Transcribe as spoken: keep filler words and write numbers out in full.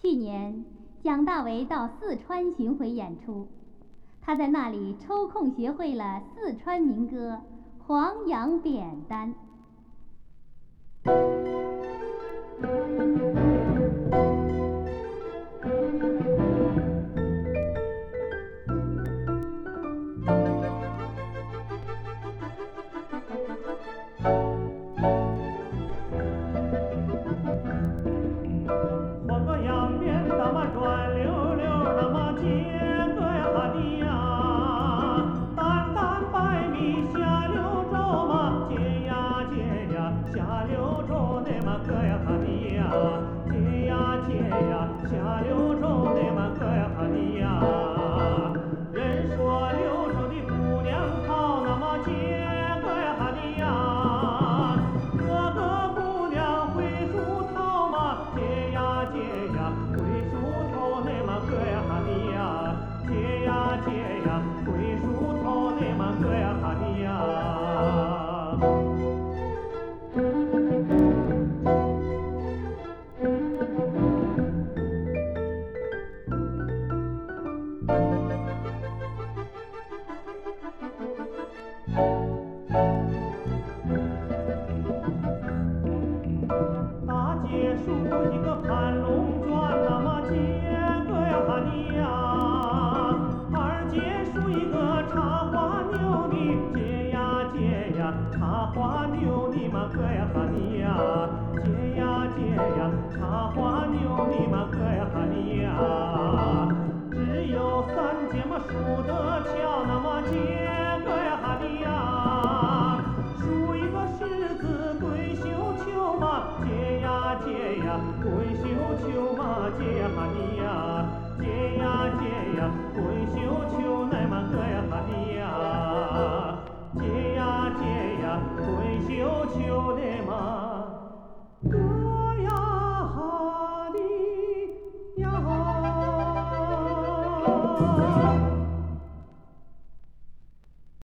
去年，蒋大为到四川巡回演出，他在那里抽空学会了四川民歌《黄杨扁担》。 黄个洋扁担嘛转溜溜，那么结个呀的呀，担担白米下柳州嘛，结呀结呀下柳州那么个呀的呀，结呀结呀下柳州那么个呀的呀。人说柳州的姑娘好，那么结个呀的呀，个个姑娘会梳头嘛，结呀结呀会梳头那么个呀的呀，结呀结呀会梳头那么个呀的呀。大街梳一个盘龙卷，那么结个呀的呀，二街梳一个茶花牛的，结呀结呀茶花牛的嘛个呀的呀，结呀结呀茶花牛的嘛个呀的呀。只有三街嘛梳得巧，那么结个呀的呀，梳一个狮子滚绣球嘛，结呀结呀滚绣球嘛，结呀的呀，结呀结呀滚绣球那么个呀的呀，结呀结呀滚绣球。